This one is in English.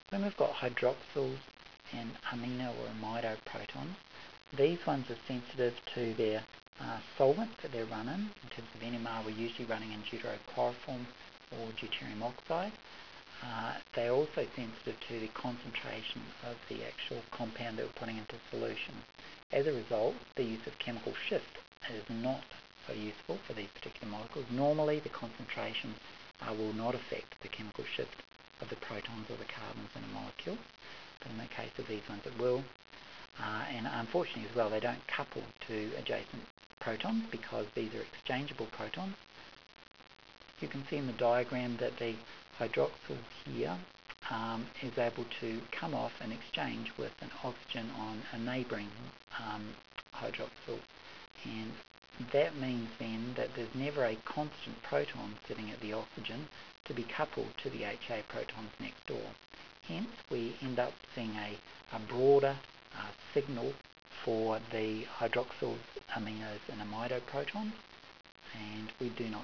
When we've got hydroxyls and amino or amido protons, these ones are sensitive to their solvent that they're run in terms of NMR, we're usually running in deuterochloroform or deuterium oxide. They're also sensitive to the concentration of the actual compound that we're putting into solution. As a result, the use of chemical shift is not so useful for these particular molecules. Normally, the concentration will not affect the chemical shift of the protons or the carbons in a molecule, but in the case of these ones it will. And unfortunately as well, they don't couple to adjacent protons because these are exchangeable protons. You can see in the diagram that the hydroxyl here is able to come off and exchange with an oxygen on a neighbouring hydroxyl, and that means then that there's never a constant proton sitting at the oxygen to be coupled to the HA protons next door. Hence we end up seeing a broader signal for the hydroxyls, aminos and amido protons, and we do not